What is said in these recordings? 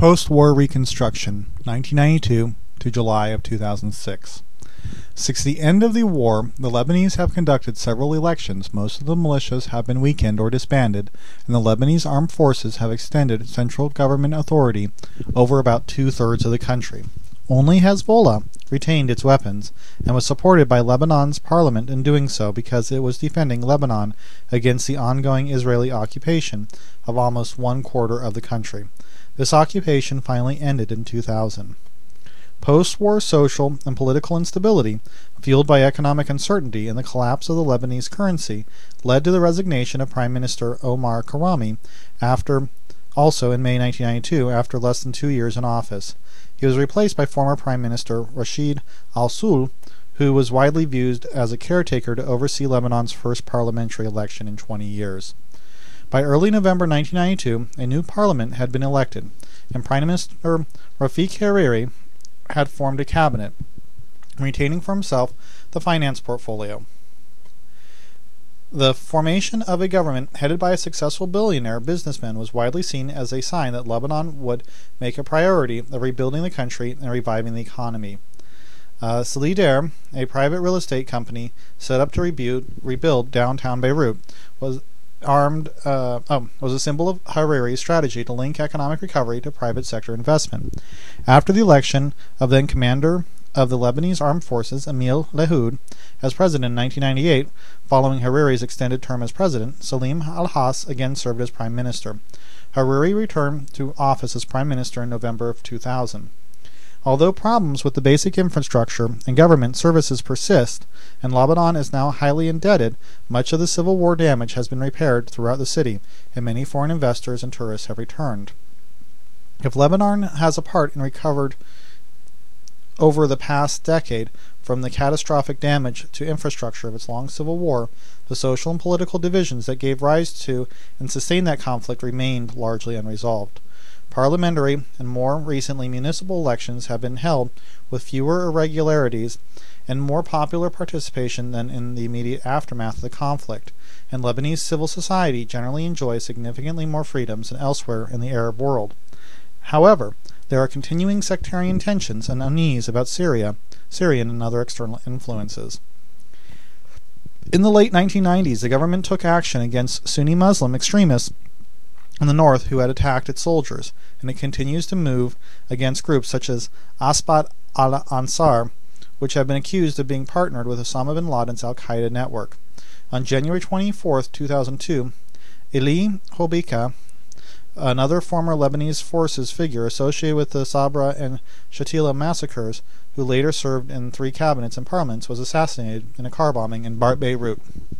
Post-war reconstruction, 1992 to July of 2006. Since the end of the war, the Lebanese have conducted several elections. Most of the militias have been weakened or disbanded, and the Lebanese armed forces have extended central government authority over about two-thirds of the country. Only Hezbollah retained its weapons and was supported by Lebanon's parliament in doing so because it was defending Lebanon against the ongoing Israeli occupation of almost one-quarter of the country. This occupation finally ended in 2000. Post-war social and political instability, fueled by economic uncertainty and the collapse of the Lebanese currency, led to the resignation of Prime Minister Omar Karami also in May 1992, after less than 2 years in office. He was replaced by former Prime Minister Rashid al-Sul, who was widely viewed as a caretaker to oversee Lebanon's first parliamentary election in 20 years. By early November 1992, a new parliament had been elected, and Prime Minister Rafik Hariri had formed a cabinet, retaining for himself the finance portfolio. The formation of a government headed by a successful billionaire businessman was widely seen as a sign that Lebanon would make a priority of rebuilding the country and reviving the economy. Solidaire, a private real estate company set up to rebuild downtown Beirut, was a symbol of Hariri's strategy to link economic recovery to private sector investment. After the election of then commander of the Lebanese Armed Forces, Emil Lahoud, as president in 1998, following Hariri's extended term as president, Salim al-Has again served as prime minister. Hariri returned to office as prime minister in November of 2000. Although problems with the basic infrastructure and government services persist, and Lebanon is now highly indebted, much of the Civil War damage has been repaired throughout the city, and many foreign investors and tourists have returned. If Lebanon has a part in recovered over the past decade from the catastrophic damage to infrastructure of its long civil war, the social and political divisions that gave rise to and sustained that conflict remained largely unresolved. Parliamentary and more recently municipal elections have been held with fewer irregularities and more popular participation than in the immediate aftermath of the conflict, and Lebanese civil society generally enjoys significantly more freedoms than elsewhere in the Arab world. However, there are continuing sectarian tensions and unease about Syrian and other external influences. In the late 1990s, the government took action against Sunni Muslim extremists in the north who had attacked its soldiers, and it continues to move against groups such as Asbat al-Ansar, which have been accused of being partnered with Osama bin Laden's al-Qaeda network. On January 24, 2002, Elie Hobeika, another former Lebanese forces figure associated with the Sabra and Shatila massacres, who later served in 3 cabinets and parliaments, was assassinated in a car bombing in Beirut.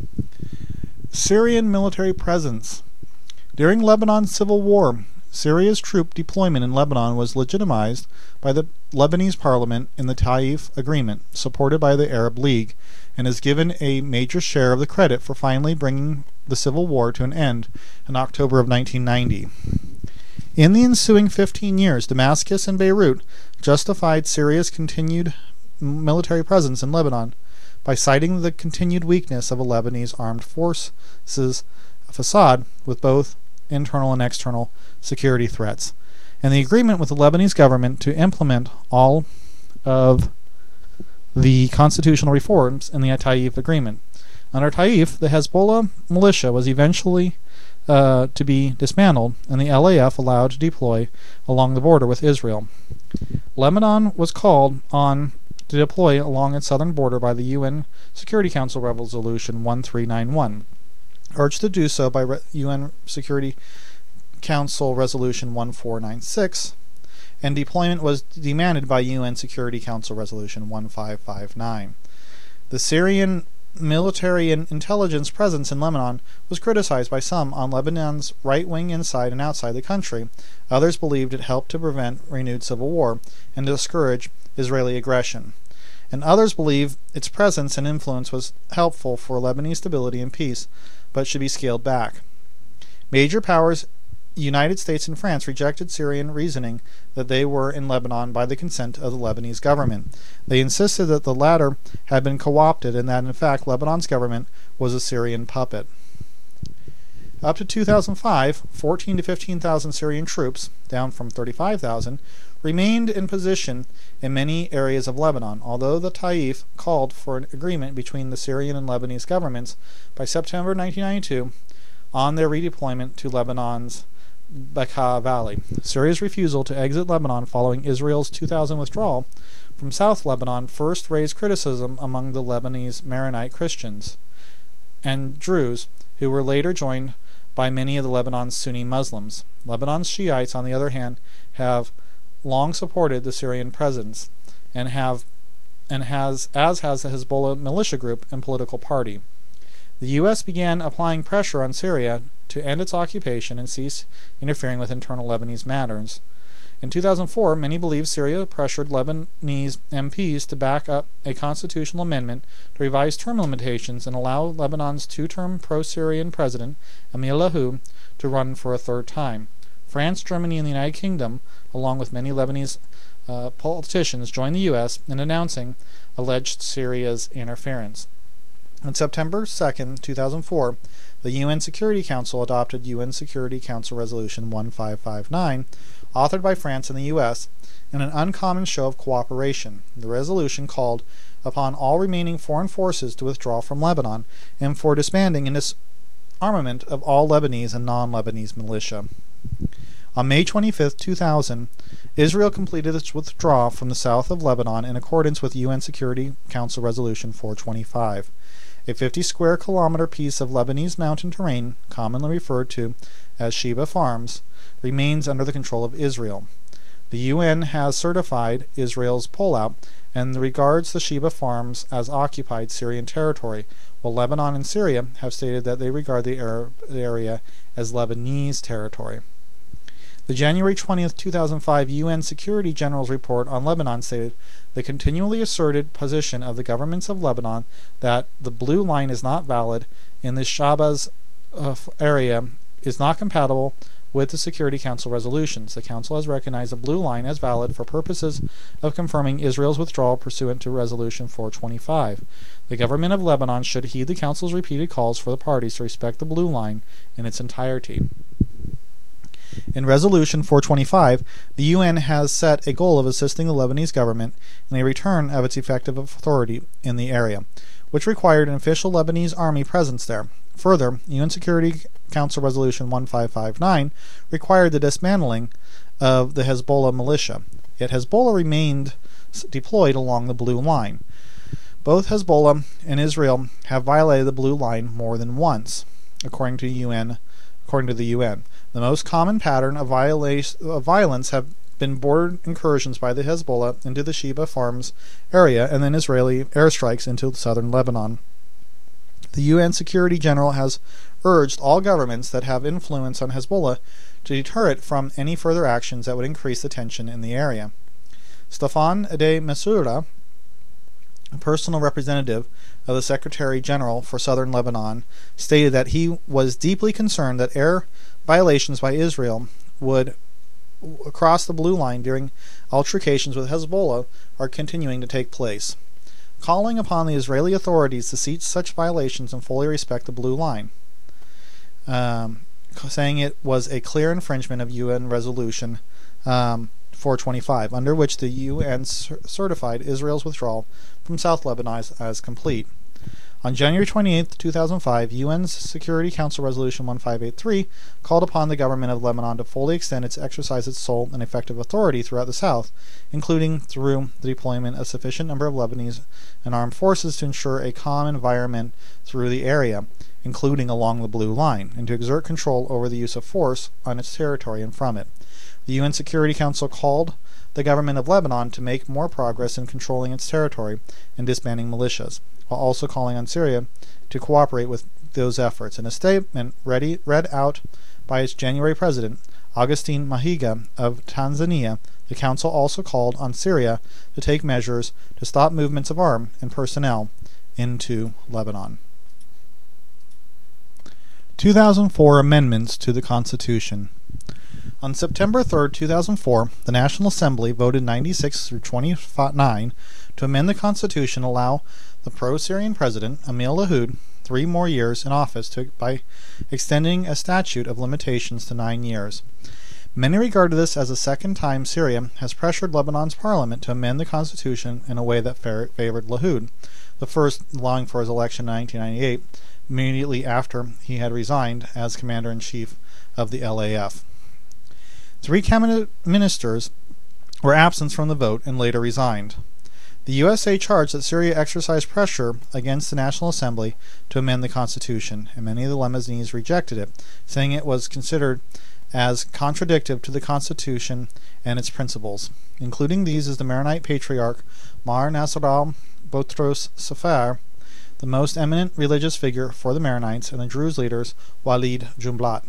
Syrian military presence. During Lebanon's civil war, Syria's troop deployment in Lebanon was legitimized by the Lebanese parliament in the Taif Agreement, supported by the Arab League, and is given a major share of the credit for finally bringing the civil war to an end in October of 1990. In the ensuing 15 years, Damascus and Beirut justified Syria's continued military presence in Lebanon by citing the continued weakness of a Lebanese armed forces facade with both internal and external security threats, and the agreement with the Lebanese government to implement all of the constitutional reforms in the Taif Agreement. Under Taif, the Hezbollah militia was eventually to be dismantled, and the LAF allowed to deploy along the border with Israel. Lebanon was called on to deploy along its southern border by the UN Security Council Resolution 1391, urged to do so by UN Security Council Resolution 1496, and deployment was demanded by UN Security Council Resolution 1559. The Syrian military and intelligence presence in Lebanon was criticized by some on Lebanon's right wing inside and outside the country. Others believed it helped to prevent renewed civil war and discourage Israeli aggression. And others believe its presence and influence was helpful for Lebanese stability and peace, but should be scaled back. Major powers, United States and France, rejected Syrian reasoning that they were in Lebanon by the consent of the Lebanese government. They insisted that the latter had been co-opted and that in fact Lebanon's government was a Syrian puppet. Up to 2005, 14 to 15,000 Syrian troops, down from 35,000, remained in position in many areas of Lebanon, although the Taif called for an agreement between the Syrian and Lebanese governments by September 1992 on their redeployment to Lebanon's Bekaa Valley. Syria's refusal to exit Lebanon following Israel's 2000 withdrawal from South Lebanon first raised criticism among the Lebanese Maronite Christians and Druze, who were later joined by many of the Lebanon's Sunni Muslims. Lebanon's Shiites, on the other hand, have long supported the Syrian presence and has the Hezbollah militia group and political party. The U.S. began applying pressure on Syria to end its occupation and cease interfering with internal Lebanese matters. In 2004, many believe Syria pressured Lebanese MPs to back up a constitutional amendment to revise term limitations and allow Lebanon's two-term pro-Syrian president, Emil Lahu, to run for a third time. France, Germany, and the United Kingdom, along with many Lebanese politicians, joined the U.S. in denouncing alleged Syria's interference. On September 2, 2004, the UN Security Council adopted UN Security Council Resolution 1559, authored by France and the U.S., in an uncommon show of cooperation. The resolution called upon all remaining foreign forces to withdraw from Lebanon and for disbanding and disarmament of all Lebanese and non-Lebanese militia. On May 25, 2000, Israel completed its withdrawal from the south of Lebanon in accordance with UN Security Council Resolution 425. A 50-square-kilometer piece of Lebanese mountain terrain, commonly referred to as Sheba Farms, remains under the control of Israel. The UN has certified Israel's pullout and regards the Sheba Farms as occupied Syrian territory, while Lebanon and Syria have stated that they regard the area as Lebanese territory. The January 20, 2005 UN Security General's report on Lebanon stated the continually asserted position of the governments of Lebanon that the blue line is not valid in the Shabaz area is not compatible with the Security Council resolutions. The Council has recognized the blue line as valid for purposes of confirming Israel's withdrawal pursuant to Resolution 425. The government of Lebanon should heed the Council's repeated calls for the parties to respect the blue line in its entirety. In Resolution 425, the UN has set a goal of assisting the Lebanese government in a return of its effective authority in the area, which required an official Lebanese army presence there. Further, UN Security Council Resolution 1559 required the dismantling of the Hezbollah militia, yet Hezbollah remained deployed along the blue line. Both Hezbollah and Israel have violated the blue line more than once, according to the UN. The most common pattern of violence have been border incursions by the Hezbollah into the Sheba Farms area and then Israeli airstrikes into southern Lebanon. The UN Security General has urged all governments that have influence on Hezbollah to deter it from any further actions that would increase the tension in the area. Staffan de Mistura, a personal representative of the Secretary General for Southern Lebanon, stated that he was deeply concerned that air violations by Israel would cross the blue line during altercations with Hezbollah are continuing to take place, calling upon the Israeli authorities to cease such violations and fully respect the blue line, saying it was a clear infringement of UN Resolution 425, under which the UN certified Israel's withdrawal from South Lebanon as complete. On January 28, 2005, UN's Security Council Resolution 1583 called upon the government of Lebanon to fully exercise its sole and effective authority throughout the south, including through the deployment of a sufficient number of Lebanese and armed forces to ensure a calm environment through the area, including along the blue line, and to exert control over the use of force on its territory and from it. The UN Security Council called the government of Lebanon to make more progress in controlling its territory and disbanding militias, while also calling on Syria to cooperate with those efforts. In a statement read out by its January president, Augustine Mahiga of Tanzania, the Council also called on Syria to take measures to stop movements of arms and personnel into Lebanon. 2004 Amendments to the Constitution. On September 3, 2004, the National Assembly voted 96-29 to amend the Constitution to allow the pro-Syrian president, Emil Lahoud, 3 more years in office by extending a statute of limitations to 9 years. Many regarded this as the second time Syria has pressured Lebanon's parliament to amend the constitution in a way that favored Lahoud, the first allowing for his election in 1998, immediately after he had resigned as commander-in-chief of the LAF. 3 cabinet ministers were absent from the vote and later resigned. The USA charged that Syria exercised pressure against the National Assembly to amend the constitution, and many of the Lebanese rejected it, saying it was considered as contradictory to the Constitution and its principles. Including these is the Maronite patriarch Mar Nasrallah Boutros Sefer, the most eminent religious figure for the Maronites, and the Druze leaders Walid Jumblat.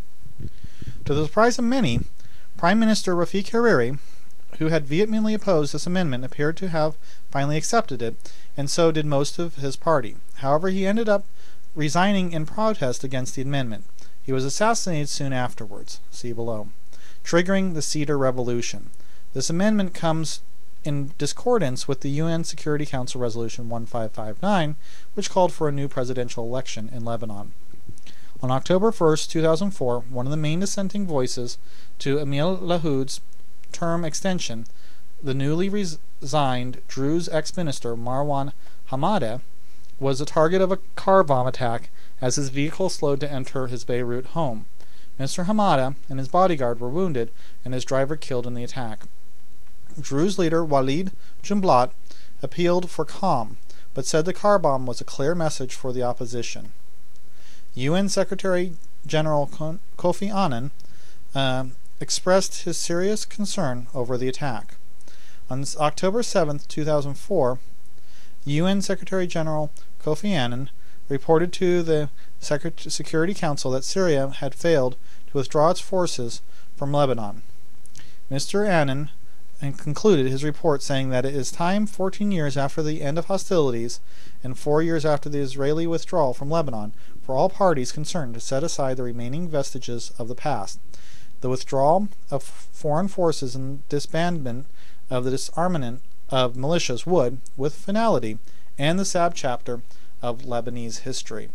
To the surprise of many, Prime Minister Rafik Hariri, who had vehemently opposed this amendment, appeared to have finally accepted it, and so did most of his party. However, he ended up resigning in protest against the amendment. He was assassinated soon afterwards, see below, triggering the Cedar Revolution. This amendment comes in discordance with the UN Security Council Resolution 1559, which called for a new presidential election in Lebanon. On October 1, 2004, one of the main dissenting voices to Emil Lahoud's term extension, the newly resigned Druze ex-minister Marwan Hamadeh, was the target of a car bomb attack as his vehicle slowed to enter his Beirut home. Mr. Hamadeh and his bodyguard were wounded and his driver killed in the attack. Druze leader Walid Jumblat appealed for calm, but said the car bomb was a clear message for the opposition. UN Secretary General Kofi Annan expressed his serious concern over the attack. On October 7, 2004, UN Secretary General Kofi Annan reported to the Security Council that Syria had failed to withdraw its forces from Lebanon. Mr. Annan concluded his report saying that it is time, 14 years after the end of hostilities and 4 years after the Israeli withdrawal from Lebanon, for all parties concerned to set aside the remaining vestiges of the past. The withdrawal of foreign forces and disbandment of the disarmament of militias would, with finality, end the sad chapter of Lebanese history.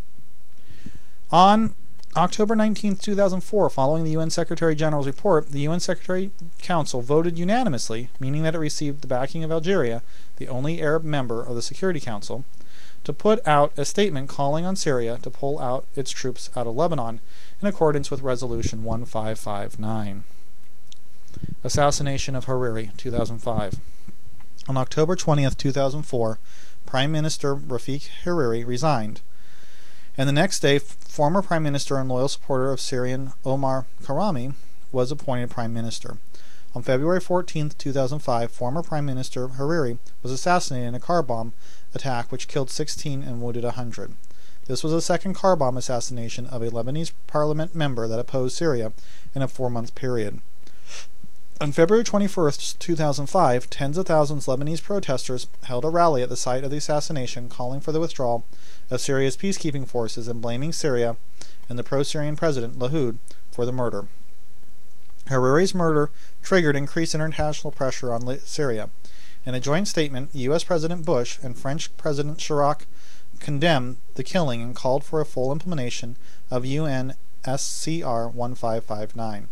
On October 19, 2004, following the UN Secretary General's report, the UN Secretary Council voted unanimously, meaning that it received the backing of Algeria, the only Arab member of the Security Council, to put out a statement calling on Syria to pull out its troops out of Lebanon in accordance with Resolution 1559. Assassination of Hariri, 2005. On October 20, 2004, Prime Minister Rafik Hariri resigned, and the next day, former Prime Minister and loyal supporter of Syrian Omar Karami was appointed Prime Minister. On February 14, 2005, former Prime Minister Hariri was assassinated in a car bomb attack which killed 16 and wounded 100. This was the second car bomb assassination of a Lebanese parliament member that opposed Syria in a 4-month period. On February 21, 2005, tens of thousands of Lebanese protesters held a rally at the site of the assassination, calling for the withdrawal of Syria's peacekeeping forces and blaming Syria and the pro-Syrian president Lahoud for the murder. Hariri's murder triggered increased international pressure on Syria. In a joint statement, U.S. President Bush and French President Chirac condemned the killing and called for a full implementation of UN SCR 1559.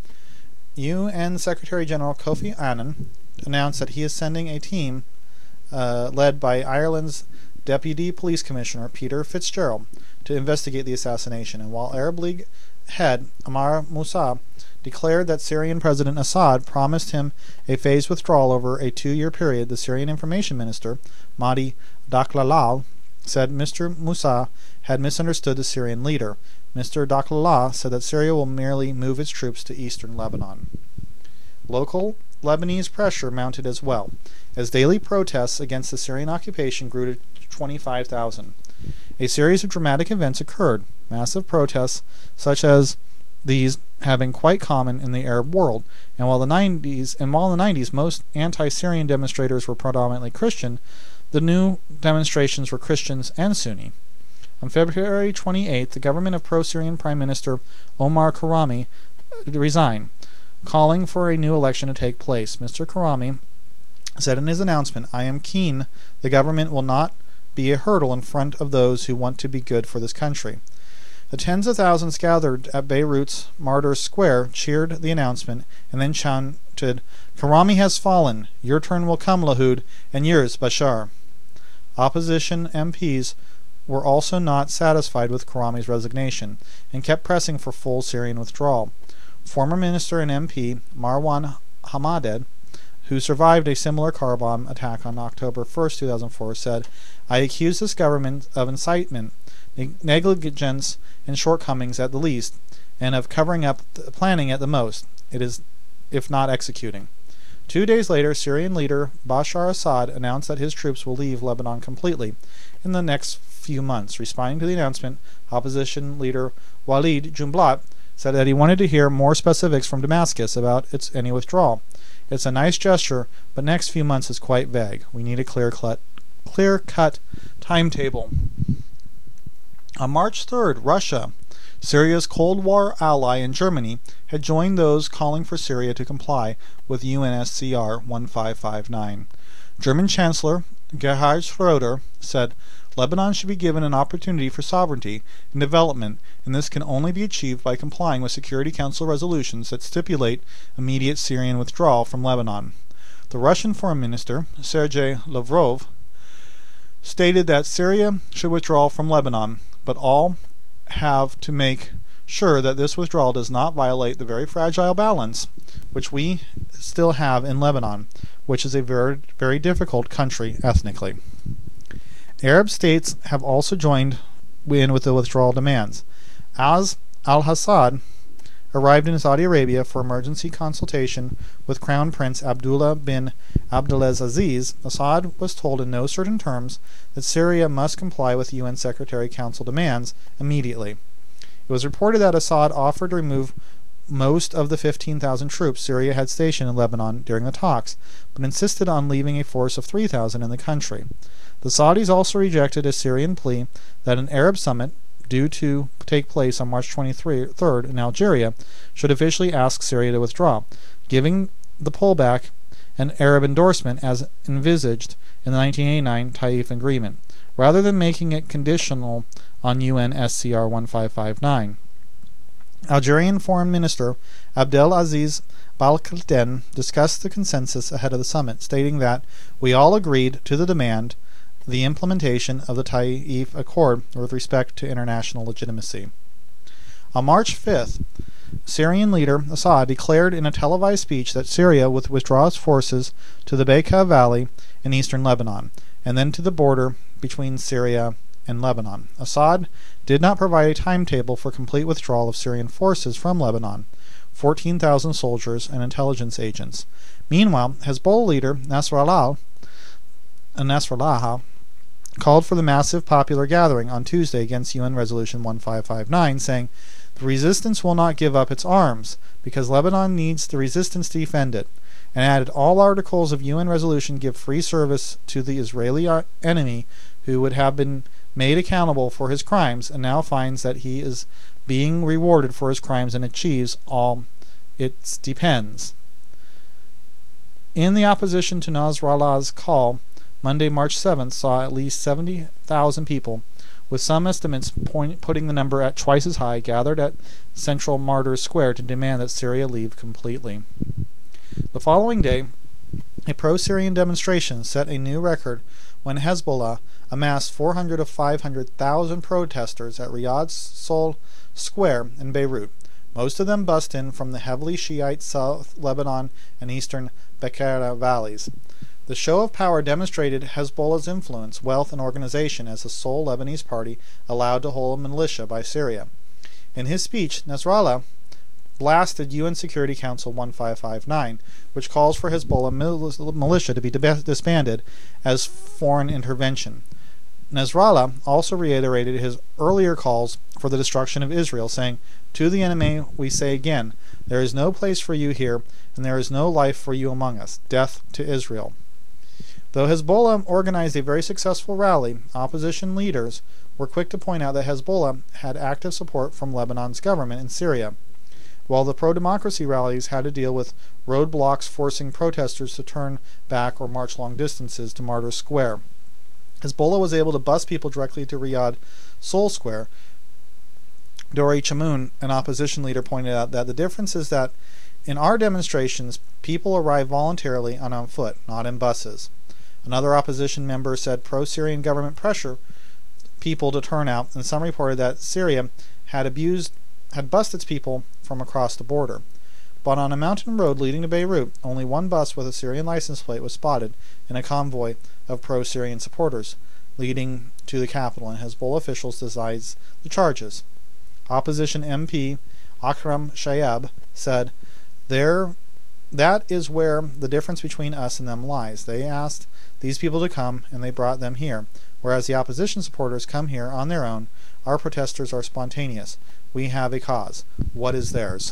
UN Secretary General Kofi Annan announced that he is sending a team led by Ireland's Deputy Police Commissioner Peter Fitzgerald to investigate the assassination, and while Arab League head Ammar Moussa declared that Syrian President Assad promised him a phased withdrawal over a 2-year period, the Syrian Information Minister, Mahdi Daklalal, said Mr. Moussa had misunderstood the Syrian leader. Mr. Daklalal said that Syria will merely move its troops to eastern Lebanon. Local Lebanese pressure mounted as well, as daily protests against the Syrian occupation grew to 25,000. A series of dramatic events occurred. Massive protests such as these have been quite common in the Arab world, and while in the 90s most anti-Syrian demonstrators were predominantly Christian, the new demonstrations were Christians and Sunni. On February 28th, the government of pro-Syrian Prime Minister Omar Karami resigned, calling for a new election to take place. Mr. Karami said in his announcement, "I am keen the government will not be a hurdle in front of those who want to be good for this country. The tens of thousands gathered at Beirut's Martyrs Square cheered the announcement and then chanted, "Karami has fallen. Your turn will come, Lahoud, and yours, Bashar." Opposition MPs were also not satisfied with Karami's resignation and kept pressing for full Syrian withdrawal. Former minister and MP Marwan Hamadeh, who survived a similar car bomb attack on October 1st, 2004, said, "I accuse this government of incitement, negligence, and shortcomings at the least, and of covering up planning at the most. It is, if not executing." 2 days later, Syrian leader Bashar Assad announced that his troops will leave Lebanon completely in the next few months. Responding to the announcement, opposition leader Walid Jumblat said that he wanted to hear more specifics from Damascus about any withdrawal. "It's a nice gesture, but next few months is quite vague. We need a clear-cut timetable." On March 3rd, Russia, Syria's Cold War ally in Germany, had joined those calling for Syria to comply with UNSCR 1559. German Chancellor Gerhard Schroeder said, "Lebanon should be given an opportunity for sovereignty and development, and this can only be achieved by complying with Security Council resolutions that stipulate immediate Syrian withdrawal from Lebanon." The Russian Foreign Minister, Sergei Lavrov, stated that Syria should withdraw from Lebanon, but all have to make sure that this withdrawal does not violate the very fragile balance which we still have in Lebanon, which is a very, very difficult country ethnically. Arab states have also joined in with the withdrawal demands. As al-Assad arrived in Saudi Arabia for emergency consultation with Crown Prince Abdullah bin Abdulaziz, Assad was told in no certain terms that Syria must comply with UN Secretary Council demands immediately. It was reported that Assad offered to remove most of the 15,000 troops Syria had stationed in Lebanon during the talks, but insisted on leaving a force of 3,000 in the country. The Saudis also rejected a Syrian plea that an Arab summit, due to take place on March 23rd in Algeria, should officially ask Syria to withdraw, giving the pullback an Arab endorsement as envisaged in the 1989 Taif Agreement, rather than making it conditional on UNSCR 1559. Algerian Foreign Minister Abdel Aziz Balkiten discussed the consensus ahead of the summit, stating that we all agreed to the demand the implementation of the Taif Accord with respect to international legitimacy. On March 5th, Syrian leader Assad declared in a televised speech that Syria would withdraw its forces to the Bekaa Valley in eastern Lebanon, and then to the border between Syria and Lebanon. Assad did not provide a timetable for complete withdrawal of Syrian forces from Lebanon, 14,000 soldiers and intelligence agents. Meanwhile, Hezbollah leader Nasrallah called for the massive popular gathering on Tuesday against UN Resolution 1559, saying, "The resistance will not give up its arms, because Lebanon needs the resistance to defend it," and added, "All articles of UN resolution give free service to the Israeli enemy who would have been made accountable for his crimes and now finds that he is being rewarded for his crimes and achieves all it depends." In the opposition to Nasrallah's call, Monday, March 7th, saw at least 70,000 people, with some estimates putting the number at twice as high, gathered at central Martyrs Square to demand that Syria leave completely. The following day, a pro-Syrian demonstration set a new record when Hezbollah amassed 400 to 500,000 protesters at Riyadh's Sol Square in Beirut. Most of them bussed in from the heavily Shiite South Lebanon and eastern Bekaa valleys. The show of power demonstrated Hezbollah's influence, wealth, and organization as the sole Lebanese party allowed to hold a militia by Syria. In his speech, Nasrallah blasted UN Security Council 1559, which calls for Hezbollah militia to be disbanded as foreign intervention. Nasrallah also reiterated his earlier calls for the destruction of Israel, saying, "To the enemy we say again, there is no place for you here, and there is no life for you among us. Death to Israel." Though Hezbollah organized a very successful rally, opposition leaders were quick to point out that Hezbollah had active support from Lebanon's government in Syria, while the pro-democracy rallies had to deal with roadblocks forcing protesters to turn back or march long distances to Martyrs Square. Hezbollah was able to bus people directly to Riyadh Soul Square. Dori Chamoun, an opposition leader, pointed out that the difference is that in our demonstrations, people arrive voluntarily and on foot, not in buses. Another opposition member said pro-Syrian government pressure people to turn out, and some reported that Syria had bused its people from across the border. But on a mountain road leading to Beirut, only one bus with a Syrian license plate was spotted in a convoy of pro-Syrian supporters leading to the capital, and Hezbollah officials denied the charges. Opposition MP Akram Shayab said, "That is where the difference between us and them lies. They asked these people to come, and they brought them here, whereas the opposition supporters come here on their own. Our protesters are spontaneous. We have a cause. What is theirs?"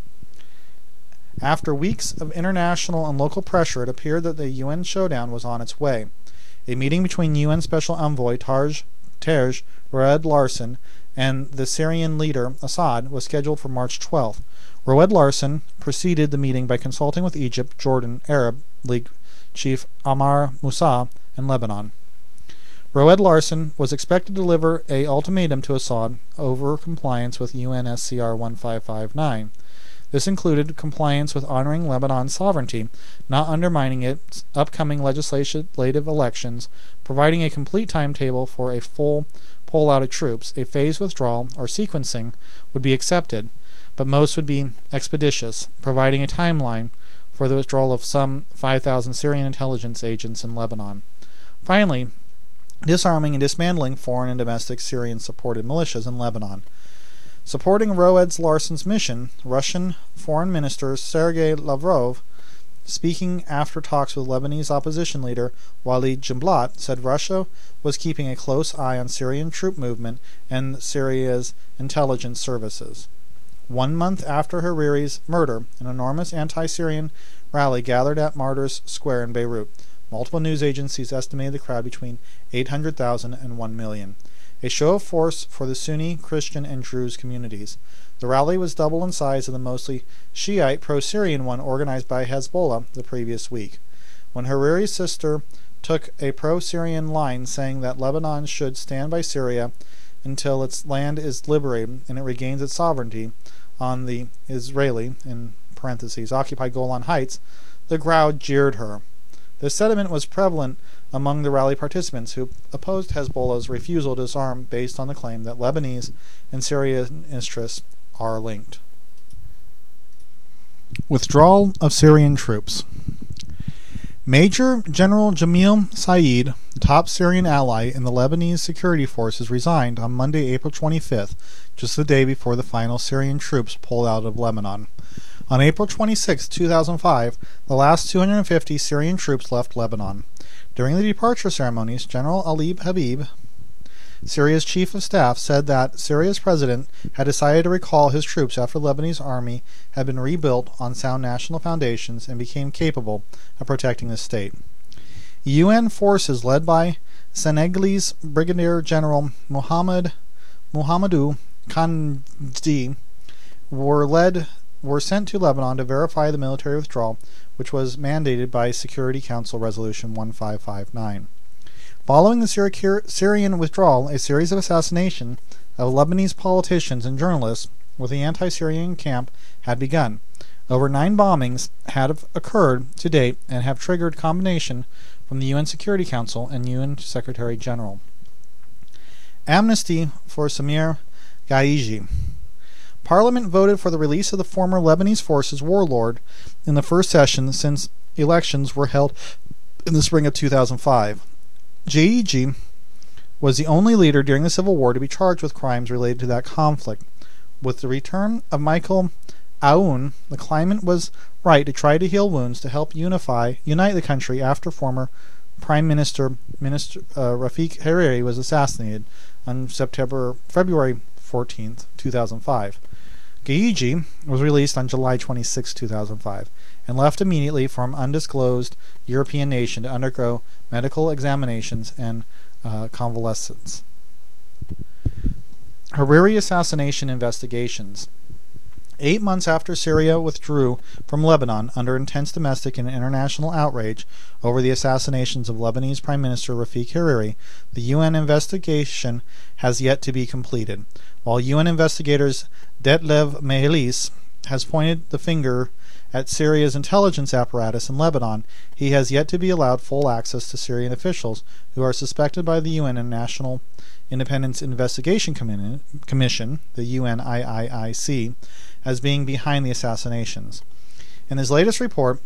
After weeks of international and local pressure, it appeared that the UN showdown was on its way. A meeting between UN Special Envoy Taj Roed Larsen and the Syrian leader Assad was scheduled for March 12th. Roed Larsen preceded the meeting by consulting with Egypt, Jordan, Arab League chief Ammar Moussa, and Lebanon. Roed Larsen was expected to deliver an ultimatum to Assad over compliance with UNSCR 1559. This included compliance with honoring Lebanon's sovereignty, not undermining its upcoming legislative elections, providing a complete timetable for a full pull-out of troops. A phased withdrawal or sequencing would be accepted, but most would be expeditious, providing a timeline for the withdrawal of some 5,000 Syrian intelligence agents in Lebanon. Finally, disarming and dismantling foreign and domestic Syrian-supported militias in Lebanon. Supporting Roed Larsen's mission, Russian Foreign Minister Sergei Lavrov, speaking after talks with Lebanese opposition leader Walid Jumblat, said Russia was keeping a close eye on Syrian troop movement and Syria's intelligence services. 1 month after Hariri's murder, an enormous anti-Syrian rally gathered at Martyrs Square in Beirut. Multiple news agencies estimated the crowd between 800,000 and 1 million. A show of force for the Sunni, Christian, and Druze communities. The rally was double in size of the mostly Shiite pro-Syrian one organized by Hezbollah the previous week. When Hariri's sister took a pro-Syrian line saying that Lebanon should stand by Syria until its land is liberated and it regains its sovereignty on the Israeli, in parentheses, occupied Golan Heights, the crowd jeered her. This sentiment was prevalent among the rally participants, who opposed Hezbollah's refusal to disarm based on the claim that Lebanese and Syrian interests are linked. Withdrawal of Syrian troops. Major General Jamil Said, the top Syrian ally in the Lebanese security forces, resigned on Monday, April 25th, just the day before the final Syrian troops pulled out of Lebanon. On April 26, 2005, the last 250 Syrian troops left Lebanon. During the departure ceremonies, General Ali Habib, Syria's chief of staff, said that Syria's president had decided to recall his troops after the Lebanese army had been rebuilt on sound national foundations and became capable of protecting the state. UN forces led by Senegalese Brigadier General Mohamedou Kandji were sent to Lebanon to verify the military withdrawal, which was mandated by Security Council Resolution 1559. Following the Syrian withdrawal, a series of assassinations of Lebanese politicians and journalists with the anti-Syrian camp had begun. Over 9 bombings have occurred to date and have triggered condemnation from the UN Security Council and UN Secretary General. Amnesty for Samir Gaiji. Parliament voted for the release of the former Lebanese forces warlord in the first session since elections were held in the spring of 2005. Gaiji was the only leader during the civil war to be charged with crimes related to that conflict. With the return of Michael Aoun, the claimant was right to try to heal wounds to help unite the country after former Prime Minister Rafik Hariri was assassinated on February 14, 2005. Gaiji was released on July 26, 2005, and left immediately for an undisclosed European nation to undergo medical examinations and convalescence. Hariri assassination investigations. 8 months after Syria withdrew from Lebanon under intense domestic and international outrage over the assassinations of Lebanese Prime Minister Rafik Hariri, the UN investigation has yet to be completed. While UN investigators Detlev Mehilis has pointed the finger at Syria's intelligence apparatus in Lebanon, he has yet to be allowed full access to Syrian officials who are suspected by the UN and National Independence Investigation Commission, the UNIIC, as being behind the assassinations. In his latest report,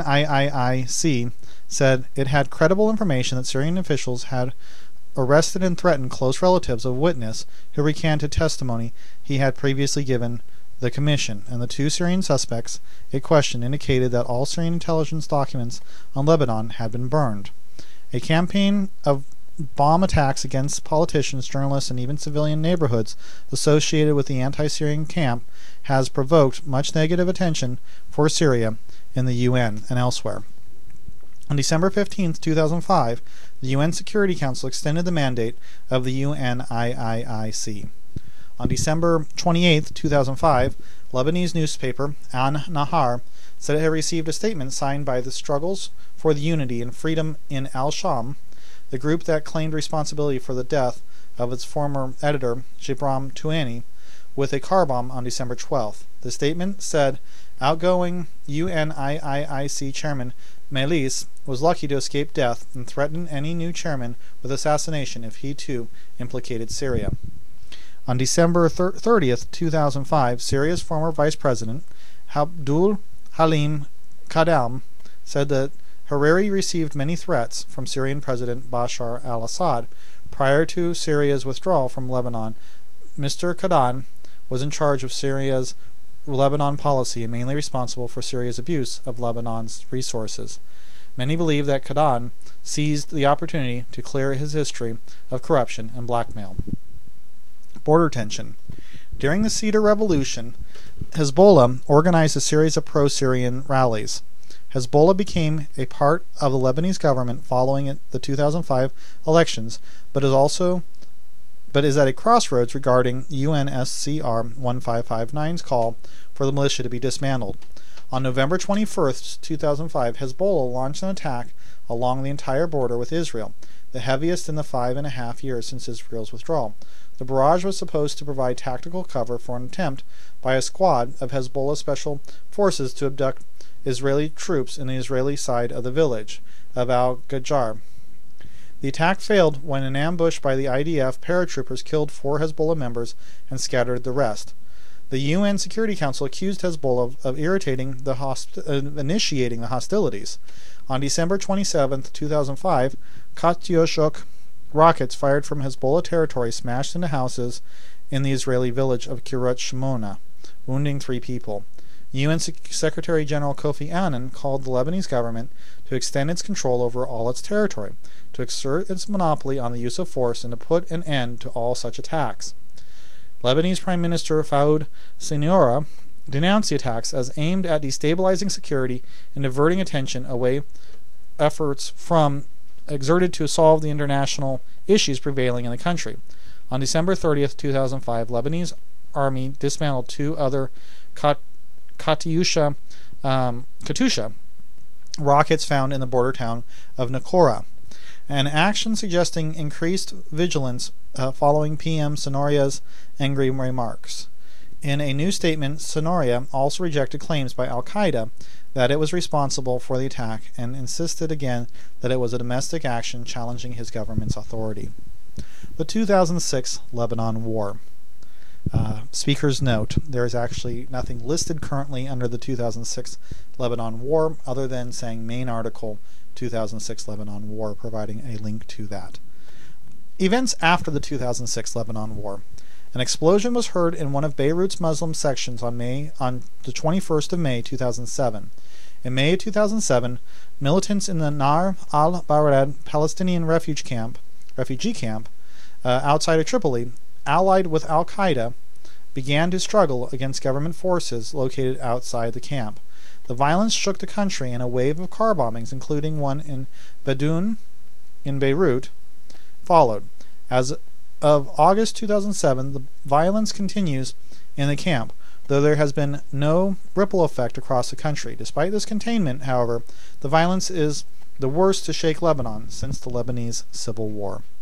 UNIIC said it had credible information that Syrian officials had arrested and threatened close relatives of witness who recanted testimony he had previously given the commission, and the 2 Syrian suspects it questioned indicated that all Syrian intelligence documents on Lebanon had been burned. A campaign of bomb attacks against politicians, journalists, and even civilian neighborhoods associated with the anti-Syrian camp has provoked much negative attention for Syria in the UN and elsewhere. On December 15, 2005, the UN Security Council extended the mandate of the UNIIC. On December 28, 2005, Lebanese newspaper An Nahar said it had received a statement signed by the Struggles for the Unity and Freedom in Al-Sham, the group that claimed responsibility for the death of its former editor, Jibram Touani, with a car bomb on December 12th. The statement said outgoing UNIIC chairman Melis was lucky to escape death and threatened any new chairman with assassination if he too implicated Syria. On December 30th, 2005, Syria's former vice president, Abdul Halim Kadam, said that Hariri received many threats from Syrian President Bashar al-Assad. Prior to Syria's withdrawal from Lebanon, Mr. Kadam was in charge of Syria's Lebanon policy and mainly responsible for Syria's abuse of Lebanon's resources. Many believe that Kadam seized the opportunity to clear his history of corruption and blackmail. Border tension. During the Cedar Revolution, Hezbollah organized a series of pro-Syrian rallies. Hezbollah became a part of the Lebanese government following the 2005 elections, but is at a crossroads regarding UNSCR 1559's call for the militia to be dismantled. On November 21st, 2005, Hezbollah launched an attack along the entire border with Israel, the heaviest in the 5.5 years since Israel's withdrawal. The barrage was supposed to provide tactical cover for an attempt by a squad of Hezbollah special forces to abduct Israeli troops in the Israeli side of the village of Al-Gajar. The attack failed when an ambush by the IDF paratroopers killed 4 Hezbollah members and scattered the rest. The UN Security Council accused Hezbollah of initiating the hostilities. On December 27, 2005, Katyushuk rockets fired from Hezbollah territory smashed into houses in the Israeli village of Kiryat Shmona, wounding 3 people. UN Secretary General Kofi Annan called the Lebanese government to extend its control over all its territory, to exert its monopoly on the use of force, and to put an end to all such attacks. Lebanese Prime Minister Faoud Siniora denounced the attacks as aimed at destabilizing security and diverting attention away efforts from exerted to solve the international issues prevailing in the country. On December 30th, 2005, Lebanese army dismantled 2 other Katyusha rockets found in the border town of Nakora, an action suggesting increased vigilance following PM Sonoria's angry remarks. In a new statement, Sonoria also rejected claims by al-Qaeda that it was responsible for the attack and insisted again that it was a domestic action challenging his government's authority. The 2006 Lebanon War. Speaker's note, there is actually nothing listed currently under the 2006 Lebanon War other than saying main article 2006 Lebanon War, providing a link to that. Events after the 2006 Lebanon War. An explosion was heard in one of Beirut's Muslim sections on the 21st of May 2007. In May 2007, militants in the Nar al-Bared Palestinian refugee camp outside of Tripoli, allied with al-Qaeda, began to struggle against government forces located outside the camp. The violence shook the country, and a wave of car bombings, including one in Badoun in Beirut, followed. As of August 2007, the violence continues in the camp. though there has been no ripple effect across the country. Despite this containment, however, the violence is the worst to shake Lebanon since the Lebanese Civil War.